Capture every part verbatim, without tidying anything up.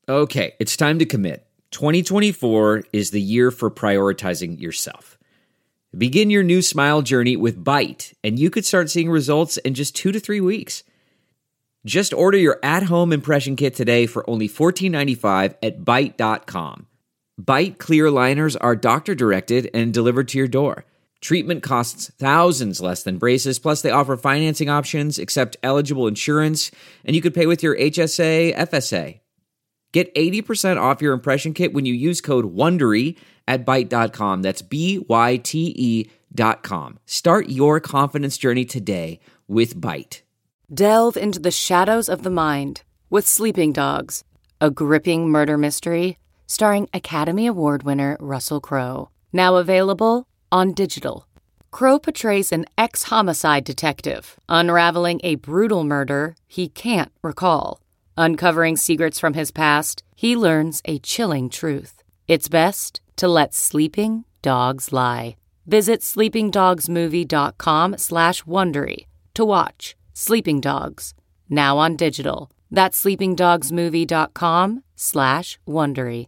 Okay, it's time to commit. twenty twenty-four is the year for prioritizing yourself. Begin your new smile journey with Byte, and you could start seeing results in just two to three weeks. Just order your at-home impression kit today for only fourteen ninety-five at byte dot com. Byte clear aligners are doctor-directed and delivered to your door. Treatment costs thousands less than braces, plus they offer financing options, accept eligible insurance, and you could pay with your H S A, F S A. Get eighty percent off your impression kit when you use code WONDERY at byte dot com. That's B Y T E dot com. Start your confidence journey today with Byte. Delve into the shadows of the mind with Sleeping Dogs, a gripping murder mystery starring Academy Award winner Russell Crowe. Now available on digital. Crowe portrays an ex-homicide detective unraveling a brutal murder he can't recall. Uncovering secrets from his past, he learns a chilling truth. It's best to let sleeping dogs lie. Visit sleepingdogsmovie.com slash Wondery to watch Sleeping Dogs, now on digital. That's sleepingdogsmovie.com slash Wondery.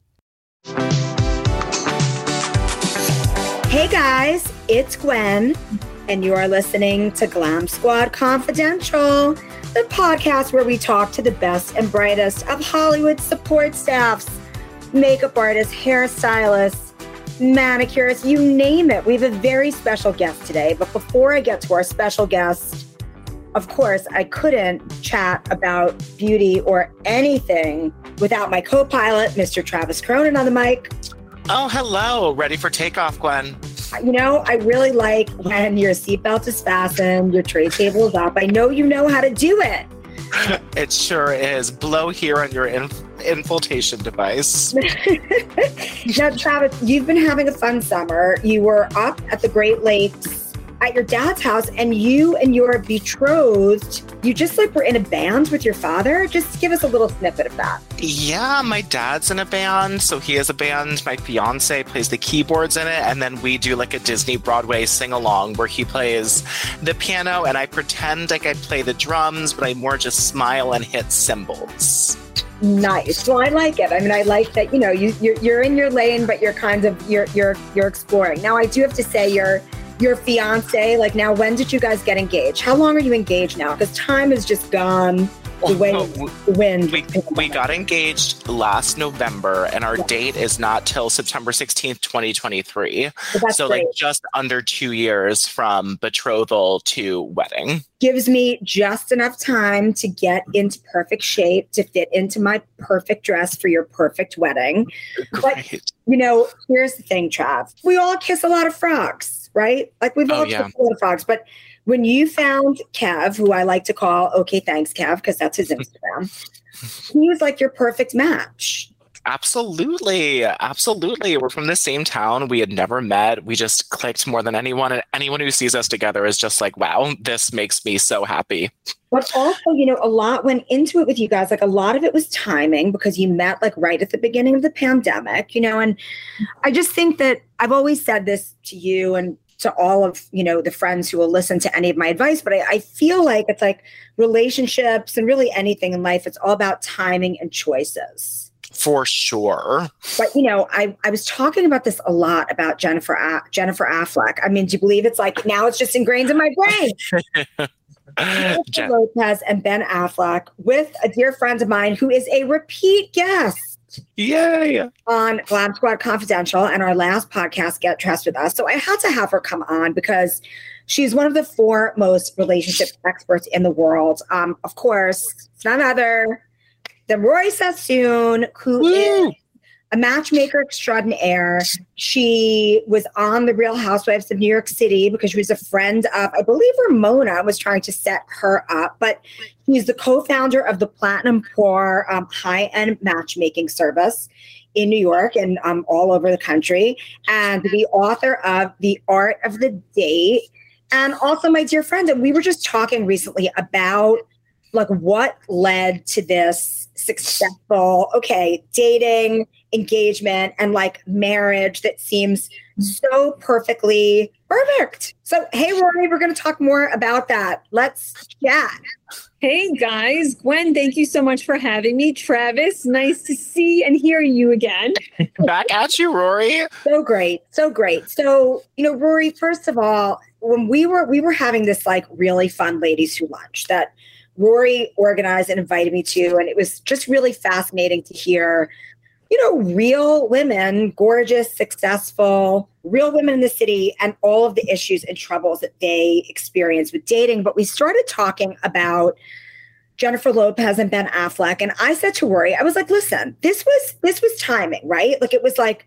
Hey guys, it's Gwen, and you are listening to Glam Squad Confidential, the podcast where we talk to the best and brightest of Hollywood support staffs, makeup artists, hairstylists, manicurists, you name it. We have a very special guest today. But before I get to our special guest, of course, I couldn't chat about beauty or anything without my co-pilot, Mister Travis Cronin, on the mic. Oh, hello. Ready for takeoff, Gwen. You know, I really like when your seatbelt is fastened, your tray table is up. I know you know how to do it. It sure is. Blow here on your inf- infiltration device. Now, Travis, you've been having a fun summer. You were up at the Great Lakes at your dad's house, and you and your betrothed, you just like were in a band with your father. Just give us a little snippet of that. Yeah, my dad's in a band, so he has a band. My fiance plays the keyboards in it, and then we do like a Disney Broadway sing-along where he plays the piano, and I pretend like I play the drums, but I more just smile and hit cymbals. Nice. Well, I like it. I mean, I like that, you know, you, you're, you're in your lane, but you're kind of, you're, you're, you're exploring. Now, I do have to say you're, your fiance, like now, when did you guys get engaged? How long are you engaged now? Because time is just gone the way well, the wind. We, we got engaged last November, and our yeah. date is not till September sixteenth, twenty twenty-three. Well, so great. like just under two years from betrothal to wedding. Gives me just enough time to get into perfect shape to fit into my perfect dress for your perfect wedding. Great. But, you know, here's the thing, Trav. We all kiss a lot of frogs. Right? Like we've all oh, yeah. kissed a lot of frogs. But when you found Kev, who I like to call, okay, thanks, Kev, because that's his Instagram, he was like your perfect match. Absolutely. Absolutely. We're from the same town. We had never met. We just clicked more than anyone. And anyone who sees us together is just like, wow, this makes me so happy. But also, you know, a lot went into it with you guys. Like a lot of it was timing because you met like right at the beginning of the pandemic, you know, and I just think that I've always said this to you and to all of, you know, the friends who will listen to any of my advice, but I, I feel like it's like relationships and really anything in life, it's all about timing and choices. For sure. But, you know, I, I was talking about this a lot about Jennifer A- Jennifer Affleck. I mean, do you believe it's like now it's just ingrained in my brain? Jennifer Lopez and Ben Affleck with a dear friend of mine who is a repeat guest. Yay! On Glam Squad Confidential and our last podcast, Get Dressed With Us. So I had to have her come on because she's one of the foremost relationship experts in the world. Um, of course, it's none other than Rory Sassoon, who Woo! is a matchmaker extraordinaire. She was on The Real Housewives of New York City because she was a friend of, I believe Ramona was trying to set her up, but she's the co-founder of the Platinum Pour um, high-end matchmaking service in New York and um, all over the country, and the author of The Art of the Date, and also my dear friend. And we were just talking recently about like what led to this successful, okay, dating engagement and like marriage that seems so perfectly perfect. So, hey, Rory, we're going to talk more about that. Let's chat. Hey, guys. Gwen, thank you so much for having me. Travis, nice to see and hear you again. Back at you, Rory. So great. So great. So, you know, Rory, first of all, when we were we were having this like really fun ladies who lunch that Rory organized and invited me to, and it was just really fascinating to hear, you know, real women, gorgeous, successful, real women in the city, and all of the issues and troubles that they experience with dating. But we started talking about Jennifer Lopez and Ben Affleck, and I said to Rory, I was like, listen, this was this was timing, right? Like it was like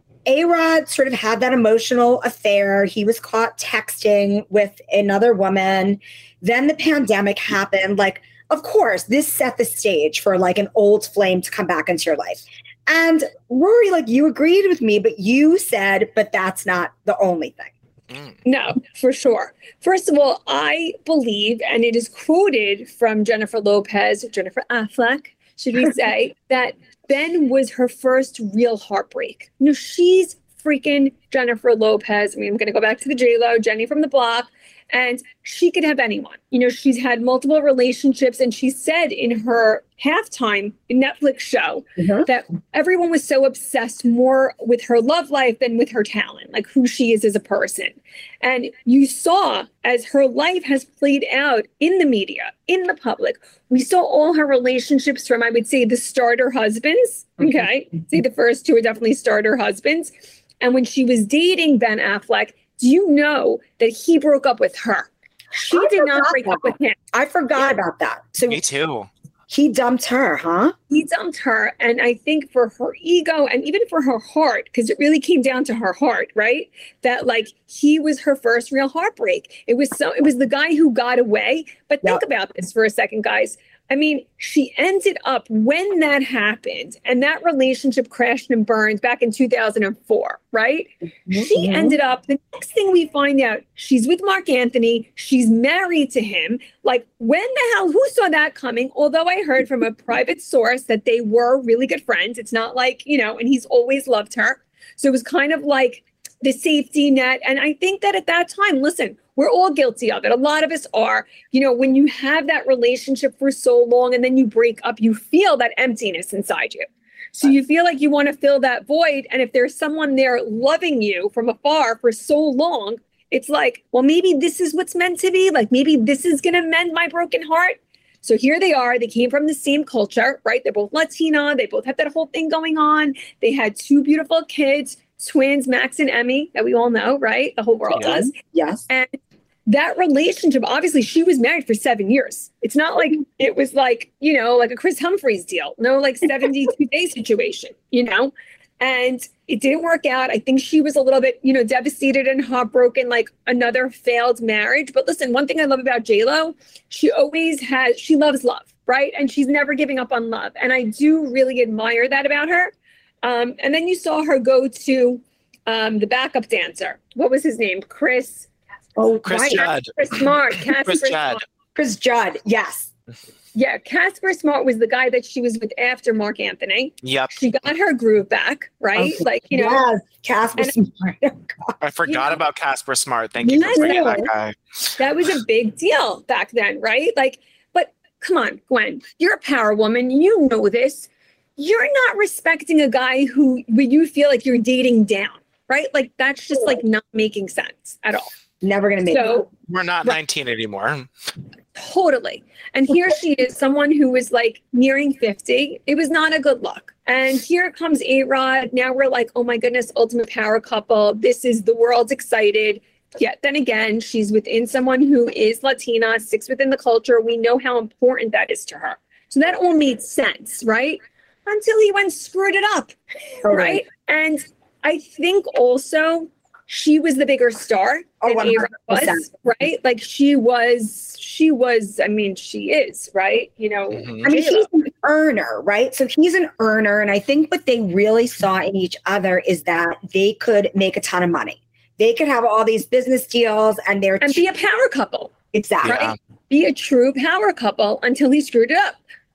A-Rod sort of had that emotional affair. He was caught texting with another woman. Then the pandemic happened. Like, of course, this set the stage for like an old flame to come back into your life. And Rory, like you agreed with me, but you said, but that's not the only thing. No, for sure. First of all, I believe, and it is quoted from Jennifer Lopez, Jennifer Affleck, should we say, that Ben was her first real heartbreak. You know, she's freaking Jennifer Lopez. I mean, I'm going to go back to the J-Lo, Jenny from the block, and she could have anyone. You know, she's had multiple relationships, and she said in her halftime Netflix show mm-hmm. that everyone was so obsessed more with her love life than with her talent, like who she is as a person. And you saw as her life has played out in the media, in the public, we saw all her relationships from, I would say, the starter husbands. Okay. Mm-hmm. Say the first two are definitely starter husbands. And when she was dating Ben Affleck, do you know that he broke up with her? She I did not break that. up with him. I forgot yeah. about that. So me too. He dumped her, huh? He dumped her. And I think for her ego and even for her heart, because it really came down to her heart, right? That like he was her first real heartbreak. It was so it was the guy who got away. But yep. think about this for a second, guys. I mean, she ended up when that happened and that relationship crashed and burned back in two thousand four, right? Mm-hmm. She ended up, the next thing we find out, she's with Mark Anthony. She's married to him. Like, when the hell, who saw that coming? Although I heard from a private source that they were really good friends. It's not like, you know, and he's always loved her. So it was kind of like the safety net. And I think that at that time, listen, we're all guilty of it. A lot of us are. You know, when you have that relationship for so long and then you break up, you feel that emptiness inside you. So you feel like you want to fill that void. And if there's someone there loving you from afar for so long, it's like, well, maybe this is what's meant to be. Like, maybe this is going to mend my broken heart. So here they are. They came from the same culture, right? They're both Latina. They both have that whole thing going on. They had two beautiful kids. Twins, Max and Emmy, that we all know, right? The whole world yes. does. Yes. And that relationship, obviously, she was married for seven years. It's not like it was like, you know, like a Chris Humphries deal. No, like seventy-two day situation, you know? And it didn't work out. I think she was a little bit, you know, devastated and heartbroken, like another failed marriage. But listen, one thing I love about J-Lo, she always has, she loves love, right? And she's never giving up on love. And I do really admire that about her. Um, and then you saw her go to um, the backup dancer. What was his name? Chris. Oh, Chris right. Judd. Chris Smart. Casper Chris Judd. Smart. Chris Judd. Yes. Yeah. Casper Smart was the guy that she was with after Mark Anthony. Yep. She got her groove back, right? Okay. Like, you know. Yes. Casper and, Smart. I forgot you know, about Casper Smart. Thank you yes, for bringing that guy. That was a big deal back then, right? Like, but come on, Gwen, you're a power woman. You know this. You're not respecting a guy who when you feel like you're dating down, right? Like that's just like not making sense at all. Never gonna make so, it. We're not right. nineteen anymore. Totally. And here she is, someone who was like nearing fifty. It was not a good look. And here comes A-Rod. Now we're like, oh my goodness, ultimate power couple. This is the world's excited. Yet then again, she's within someone who is Latina, sticks within the culture. We know how important that is to her. So that all made sense, right? Until he went screwed it up, right? right? And I think also she was the bigger star than oh, A-Rod was, right? Like she was, she was, I mean, she is, right? You know, mm-hmm. I mean, he's an earner, right? So he's an earner. And I think what they really saw in each other is that they could make a ton of money. They could have all these business deals and they're... And be a power couple. Exactly. Right? Be a true power couple until he screwed it up.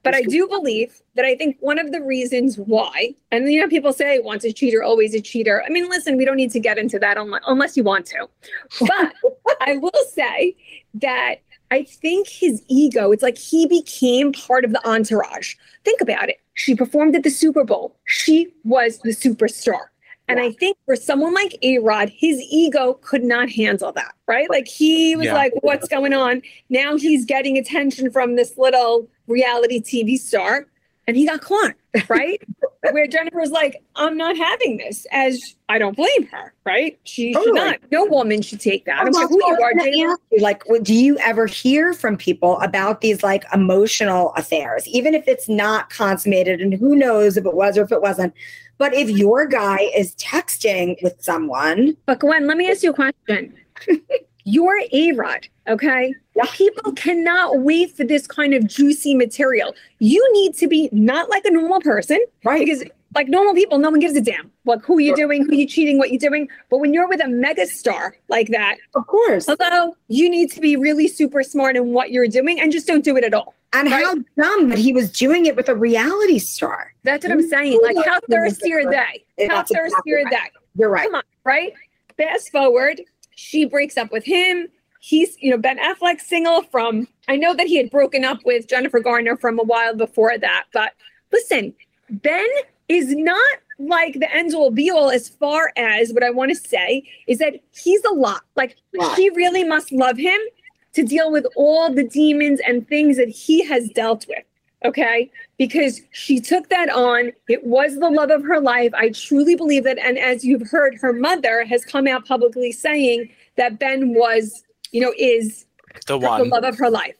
But I do believe that I think one of the reasons why, and you know, people say once a cheater, always a cheater. I mean, listen, we don't need to get into that unless, unless you want to. But I will say that I think his ego, it's like he became part of the entourage. Think about it. She performed at the Super Bowl. She was the superstar. And I think for someone like A-Rod, his ego could not handle that, right? Like he was Yeah. like, what's going on? Now he's getting attention from this little reality T V star and he got caught, right? Where Jennifer was like, I'm not having this, as I don't blame her, right? She should Totally. not. No woman should take that. I don't care who you are, Jennifer. Like, what- do you ever hear from people about these like emotional affairs, even if it's not consummated and who knows if it was or if it wasn't? But if your guy is texting with someone, But Gwen, let me ask you a question. You're A-Rod, okay? Yeah. People cannot wait for this kind of juicy material. You need to be not like a normal person, right? because like normal people, no one gives a damn. Like who you're doing, who you cheating, what you're doing. But when you're with a mega star like that, Of course. although you need to be really super smart in what you're doing and just don't do it at all. And Right. how dumb that he was doing it with a reality star. That's what I'm saying. Like how thirsty are they? Yeah, How that's thirsty exactly are right. they? You're right. Come on, right? Fast forward, she breaks up with him. He's, you know, Ben Affleck single from, I know that he had broken up with Jennifer Garner from a while before that. But listen, Ben is not like the end all be all as far as what I want to say is that he's a lot. Like Lot. she really must love him to deal with all the demons and things that he has dealt with. Okay. Because she took that on. It was the love of her life. I truly believe that. And as you've heard, her mother has come out publicly saying that Ben was, you know, is The the one. love of her life.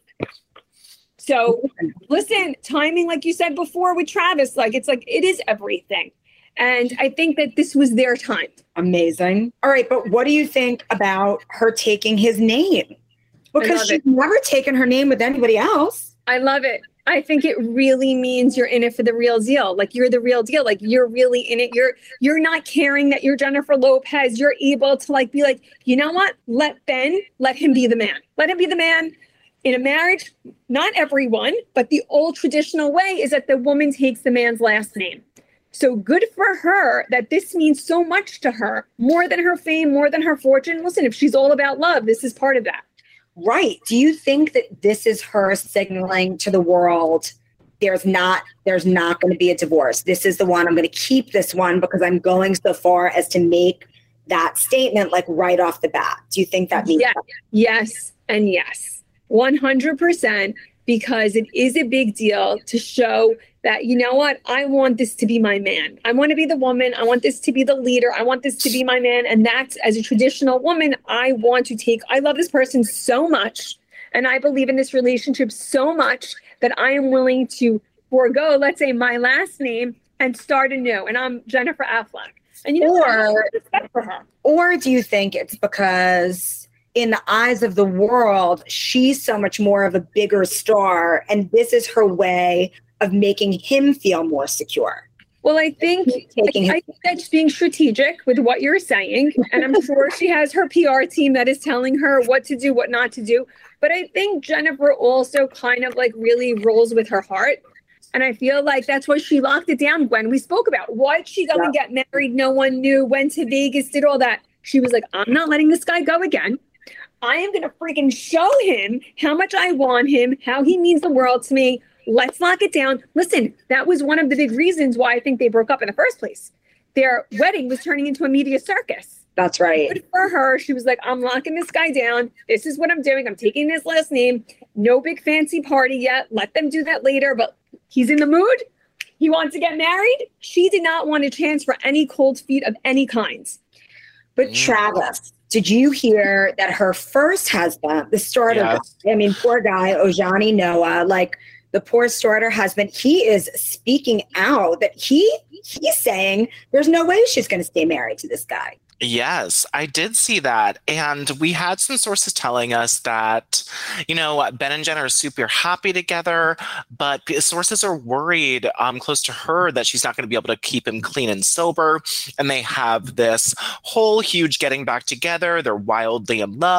So listen, timing, like you said before with Travis, like it's like it is everything. And I think that this was their time. Amazing. All right, but what do you think about her taking his name? Because love she's it. never taken her name with anybody else. I love it. I think it really means you're in it for the real deal. Like you're the real deal. Like you're really in it. You're you're not caring that you're Jennifer Lopez. You're able to like be like, you know what? Let Ben, let him be the man. Let him be the man. In a marriage, not everyone, but the old traditional way is that the woman takes the man's last name. So good for her that this means so much to her, more than her fame, more than her fortune. Listen, if she's all about love, this is part of that. Right. Do you think that this is her signaling to the world there's not there's not going to be a divorce? This is the one. I'm going to keep this one because I'm going so far as to make that statement like right off the bat. Do you think that means Yeah. that? Yes, and yes. one hundred percent, because it is a big deal to show that, you know what, I want this to be my man. I want to be the woman. I want this to be the leader. I want this to be my man. And that's, as a traditional woman, I want to take, I love this person so much. And I believe in this relationship so much that I am willing to forego, let's say, my last name and start anew. And I'm Jennifer Affleck. And you know what? I have Or- respect for her. Or do you think it's because in the eyes of the world, she's so much more of a bigger star and this is her way of making him feel more secure? Well, I think Taking I, I think that's being strategic with what you're saying. And I'm sure she has her P R team that is telling her what to do, what not to do. But I think Jennifer also kind of like really rolls with her heart. And I feel like that's why she locked it down when we spoke about why'd she go Yeah. and get married? No one knew, went to Vegas, did all that. She was like, I'm not letting this guy go again. I am going to freaking show him how much I want him, how he means the world to me. Let's lock it down. Listen, that was one of the big reasons why I think they broke up in the first place. Their wedding was turning into a media circus. That's right. Good for her. She was like, I'm locking this guy down. This is what I'm doing. I'm taking his last name. No big fancy party yet. Let them do that later. But he's in the mood. He wants to get married. She did not want a chance for any cold feet of any kinds. But Travis, did you hear that her first husband, the starter Yes. guy, I mean, poor guy, Ojani Noah, like the poor starter husband, he is speaking out that he he's saying there's no way she's going to stay married to this guy. Yes, I did see that. And we had some sources telling us that, you know, Ben and Jen are super happy together, but sources are worried um, close to her that she's not going to be able to keep him clean and sober. And they have this whole huge getting back together. They're wildly in love.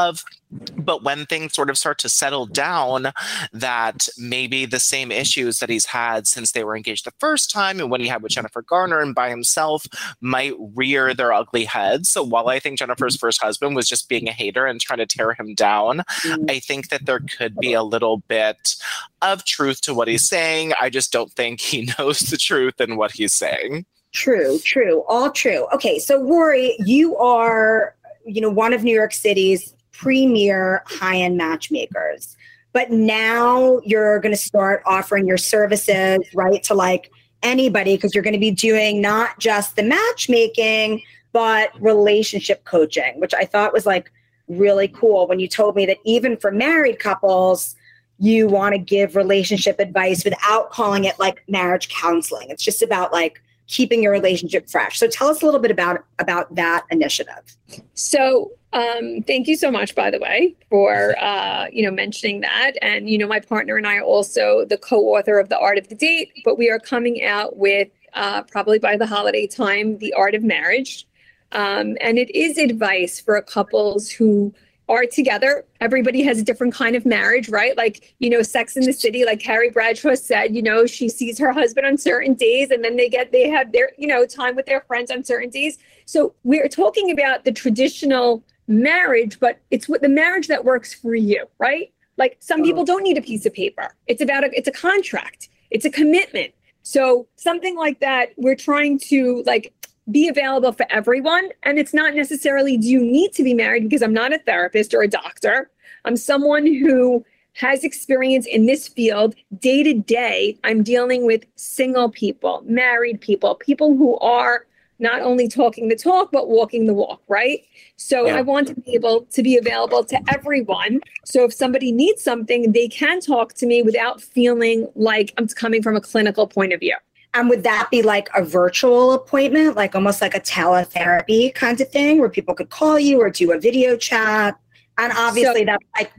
But when things sort of start to settle down, that maybe the same issues that he's had since they were engaged the first time and when he had with Jennifer Garner and by himself might rear their ugly heads. So while I think Jennifer's first husband was just being a hater and trying to tear him down, mm. I think that there could be a little bit of truth to what he's saying. I just don't think he knows the truth in what he's saying. True, true, all true. Okay, so Rory, you are, you know, one of New York City's premier high-end matchmakers, but now you're going to start offering your services, right, to like anybody, because you're going to be doing not just the matchmaking, but relationship coaching, which I thought was like really cool when you told me that even for married couples, you want to give relationship advice without calling it like marriage counseling. It's just about like keeping your relationship fresh. So tell us a little bit about, about that initiative. So um, thank you so much, by the way, for, uh, you know, mentioning that. And, you know, my partner and I are also the co-author of The Art of the Date, but we are coming out with uh, probably by the holiday time, The Art of Marriage. Um, and it is advice for couples who are together. Everybody has a different kind of marriage, right? Like, you know, Sex in the City, like Carrie Bradshaw said, you know, she sees her husband on certain days and then they get, they have their, you know, time with their friends on certain days. So we're talking about the traditional marriage, but it's what the marriage that works for you, right? Like some people don't need a piece of paper. It's about a, it's a contract. It's a commitment. So something like that, we're trying to like be available for everyone. And it's not necessarily, do you need to be married? Because I'm not a therapist or a doctor. I'm someone who has experience in this field day to day. I'm dealing with single people, married people, people who are not only talking the talk, but walking the walk, right? So yeah. I want to be able to be available to everyone. So if somebody needs something, they can talk to me without feeling like I'm coming from a clinical point of view. And would that be like a virtual appointment, like almost like a teletherapy kind of thing where people could call you or do a video chat? And obviously so, that's like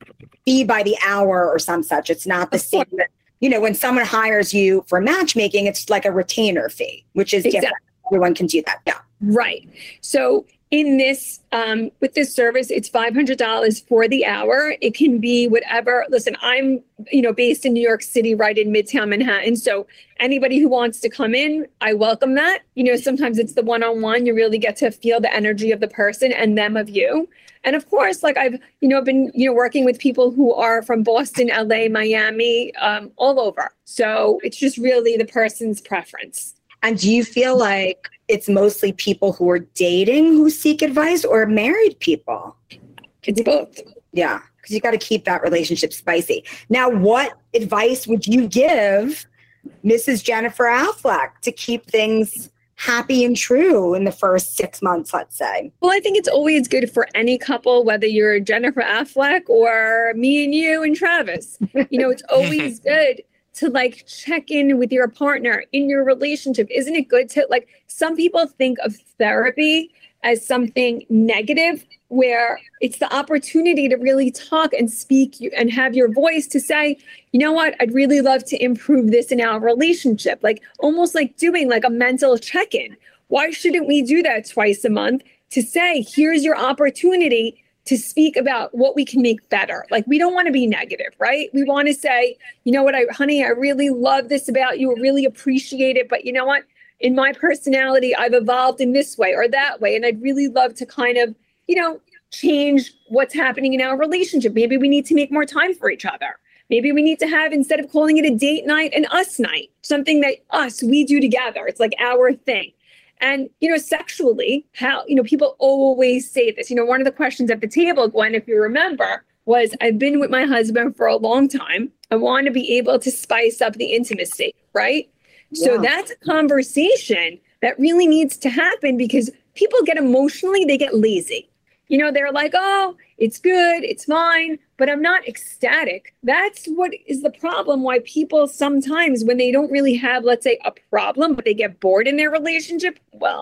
fee by the hour or some such. It's not the same. You know, when someone hires you for matchmaking, it's like a retainer fee, which is exactly. different. Everyone can do that. Yeah. Right. So in this, um, with this service, it's five hundred dollars for the hour. It can be whatever. Listen, I'm, you know, based in New York City, right in Midtown Manhattan. So anybody who wants to come in, I welcome that. You know, sometimes it's the one-on-one. You really get to feel the energy of the person and them of you. And of course, like I've, you know, been, you know, working with people who are from Boston, L A, Miami, um, all over. So it's just really the person's preference. And do you feel like it's mostly people who are dating who seek advice or married people? It's both. Yeah, because you got to keep that relationship spicy. Now, what advice would you give Missus Jennifer Affleck to keep things happy and true in the first six months, let's say? Well, I think it's always good for any couple, whether you're Jennifer Affleck or me and you and Travis. You know, it's always good to like check in with your partner in your relationship. Isn't it good to like, some people think of therapy as something negative, where it's the opportunity to really talk and speak and have your voice to say, you know what, I'd really love to improve this in our relationship. Like almost like doing like a mental check-in. Why shouldn't we do that twice a month to say, here's your opportunity to speak about what we can make better? Like, we don't want to be negative, right? We want to say, you know what, I, honey, I really love this about you. I really appreciate it. But you know what? In my personality, I've evolved in this way or that way. And I'd really love to kind of, you know, change what's happening in our relationship. Maybe we need to make more time for each other. Maybe we need to have, instead of calling it a date night, an us night, something that us, we do together. It's like our thing. And, you know, sexually, how, you know, people always say this, you know, one of the questions at the table, Gwen, if you remember, was I've been with my husband for a long time. I want to be able to spice up the intimacy, right? Yeah. So that's a conversation that really needs to happen, because people get emotionally, they get lazy. You know, they're like, oh, it's good, it's fine, but I'm not ecstatic. That's what is the problem, why people sometimes, when they don't really have, let's say, a problem, but they get bored in their relationship, well,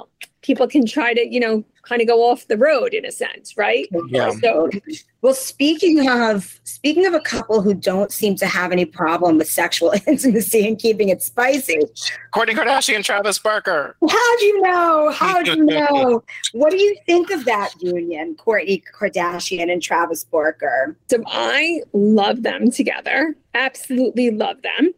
people can try to, you know, kind of go off the road in a sense, right? Yeah. So, well, speaking of speaking of a couple who don't seem to have any problem with sexual intimacy and keeping it spicy, Kourtney Kardashian, Travis Barker. how'd you know? How'd you know? What do you think of that union, Kourtney Kardashian and Travis Barker? so I love them together. Absolutely love them.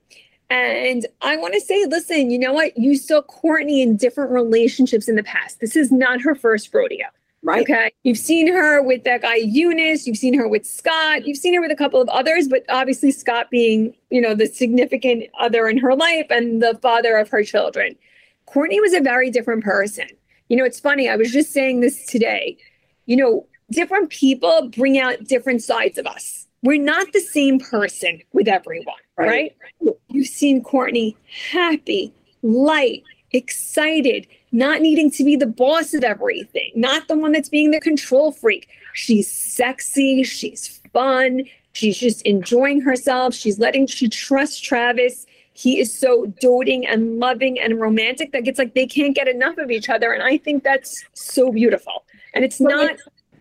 And I want to say, listen, you know what? You saw Kourtney in different relationships in the past. This is not her first rodeo. Right. Okay. You've seen her with that guy, Eunice. You've seen her with Scott. You've seen her with a couple of others, but obviously Scott being, you know, the significant other in her life and the father of her children. Kourtney was a very different person. You know, it's funny. I was just saying this today. You know, different people bring out different sides of us. We're not the same person with everyone, right? right? You've seen Kourtney happy, light, excited, not needing to be the boss of everything, not the one that's being the control freak. She's sexy, she's fun, she's just enjoying herself. She's letting, she trusts Travis. He is so doting and loving and romantic that it's like they can't get enough of each other. And I think that's so beautiful. And it's not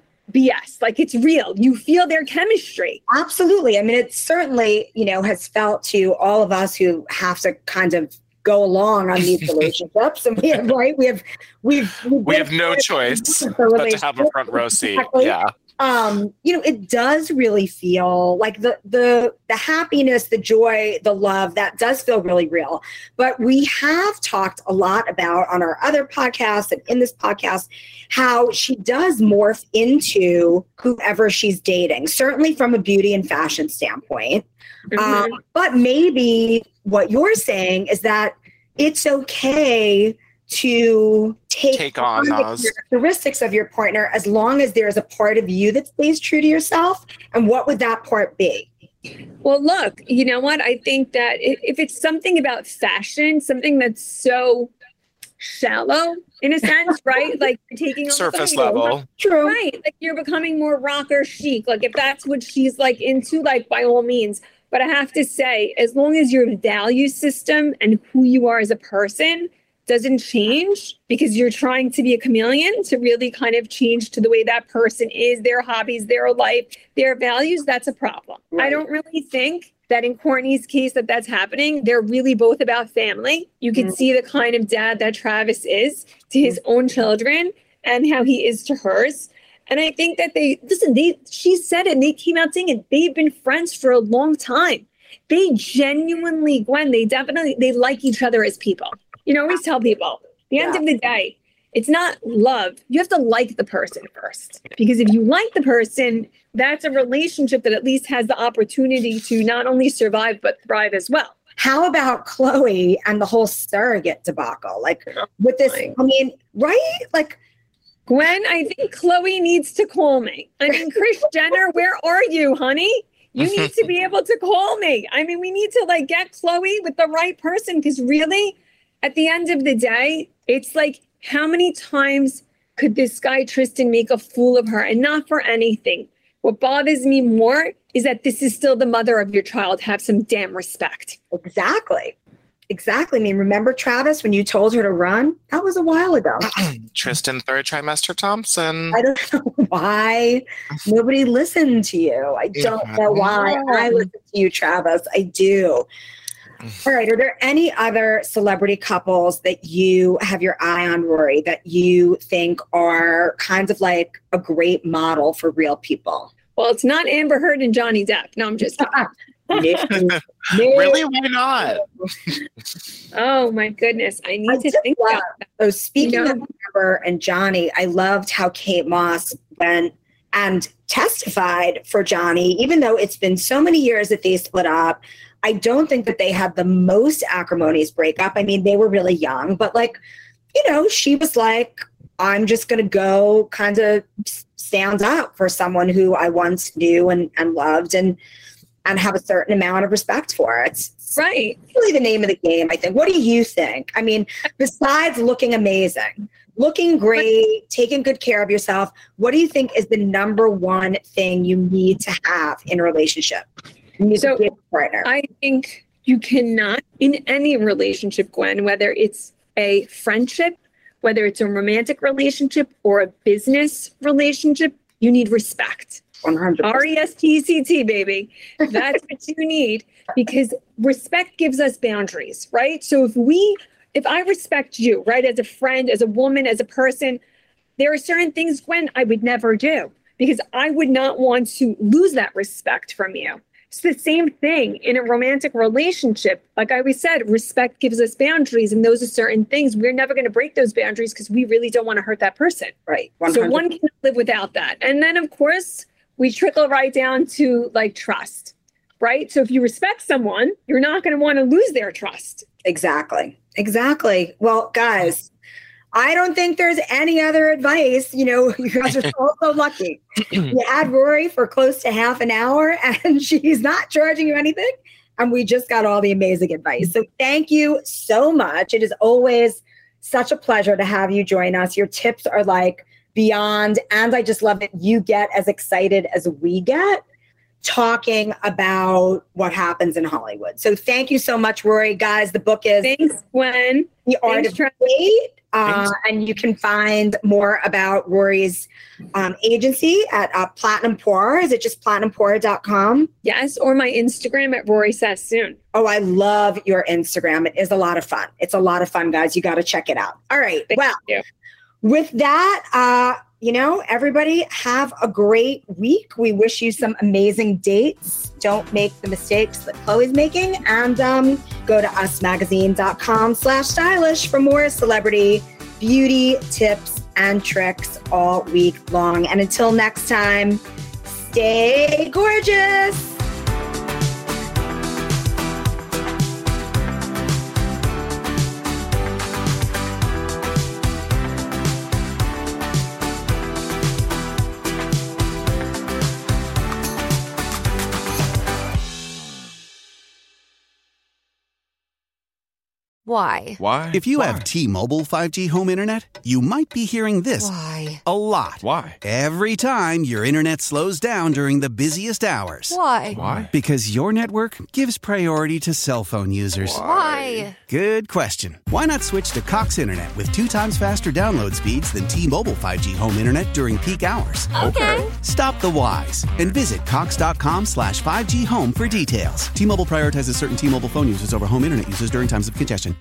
B S, like it's real. You feel their chemistry. Absolutely. I mean, it certainly, you know, has felt to all of us who have to kind of go along on these relationships. And we have, right, we have, we've, we've we have no choice but to have a front row seat. Exactly. Yeah. Um, you know, it does really feel like the the the happiness, the joy, the love, that does feel really real. But we have talked a lot about on our other podcasts and in this podcast how she does morph into whoever she's dating, certainly from a beauty and fashion standpoint. Mm-hmm. Um, but maybe what you're saying is that it's okay to take, take on the those characteristics of your partner as long as there's a part of you that stays true to yourself. And what would that part be? Well, look, you know what? I think that if it's something about fashion, something that's so shallow in a sense, right? Like you're taking surface level. True. Right. Like you're becoming more rocker chic. Like if that's what she's like into, like by all means. But I have to say, as long as your value system and who you are as a person doesn't change because you're trying to be a chameleon to really kind of change to the way that person is, their hobbies, their life, their values, that's a problem. Right. I don't really think that in Kourtney's case that that's happening. They're really both about family. You can mm-hmm. see the kind of dad that Travis is to his mm-hmm. own children and how he is to hers. And I think that they, listen, they, she said it and they came out saying it. They've been friends for a long time. They genuinely, Gwen, they definitely, they like each other as people. You know, I always tell people, at the end yeah. of the day, it's not love. You have to like the person first. Because if you like the person, that's a relationship that at least has the opportunity to not only survive, but thrive as well. How about Khloe and the whole surrogate debacle? Like with this, I mean, right? Like, Gwen, I think Khloe needs to call me. I mean, Kris Jenner, where are you, honey? You need to be able to call me. I mean, we need to like get Khloe with the right person because really, at the end of the day, it's like, how many times could this guy Tristan make a fool of her? And not for anything. What bothers me more is that this is still the mother of your child. Have some damn respect. Exactly. Exactly. I mean, remember, Travis, when you told her to run? That was a while ago. Tristan third trimester Thompson. I don't know why nobody listened to you. I don't know why I listen to you, Travis. I do. All right. Are there any other celebrity couples that you have your eye on, Rory, that you think are kind of like a great model for real people? Well, it's not Amber Heard and Johnny Depp. No, I'm just kidding. no, really? Why not? Oh my goodness. I need I to think love, about that. Oh, speaking you know? of Amber and Johnny, I loved how Kate Moss went and testified for Johnny, even though it's been so many years that they split up. I don't think that they had the most acrimonious breakup. I mean, they were really young, but like, you know, she was like, I'm just going to go kind of stand up for someone who I once knew and, and loved and and have a certain amount of respect for. It's right. really the name of the game, I think. What do you think? I mean, besides looking amazing, looking great, taking good care of yourself, what do you think is the number one thing you need to have in a relationship? So I think you cannot, in any relationship, Gwen, whether it's a friendship, whether it's a romantic relationship or a business relationship, you need respect. one hundred percent. R E S P E C T, baby. That's what you need, because respect gives us boundaries, right? So if we, if I respect you, right, as a friend, as a woman, as a person, there are certain things, Gwen, I would never do, because I would not want to lose that respect from you. It's the same thing in a romantic relationship. Like I always said, respect gives us boundaries, and those are certain things. We're never going to break those boundaries because we really don't want to hurt that person. Right. one hundred percent. So one can't live without that. And then, of course, we trickle right down to like trust, right? So if you respect someone, you're not going to want to lose their trust. Exactly. Exactly. Well, guys, I don't think there's any other advice. You know, you guys are so, so lucky. You had Rory for close to half an hour and she's not charging you anything. And we just got all the amazing advice. So thank you so much. It is always such a pleasure to have you join us. Your tips are like beyond. And I just love that you get as excited as we get talking about what happens in Hollywood. So thank you so much, Rory. Guys, the book is Thanks, Gwen. The Art Thanks, of Tra- Wait. Uh, and you can find more about Rory's um, agency at uh, Platinum Pour. Is it just platinum pour dot com? Yes, or my Instagram at Rory Sassoon. Oh, I love your Instagram. It is a lot of fun. It's a lot of fun, guys. You got to check it out. All right. Thank well, you. With that, uh, you know, everybody have a great week. We wish you some amazing dates. Don't make the mistakes that Chloe's making. And um, go to usmagazine.com slash stylish for more celebrity beauty tips and tricks all week long. And until next time, stay gorgeous. Why? Why? If you Why? have T-Mobile five G home internet, you might be hearing this Why? a lot. Why? Every time your internet slows down during the busiest hours. Why? Why? Because your network gives priority to cell phone users. Why? Good question. Why not switch to Cox Internet with two times faster download speeds than T-Mobile five G home internet during peak hours? Okay. Stop the whys and visit cox.com slash 5G home for details. T-Mobile prioritizes certain T-Mobile phone users over home internet users during times of congestion.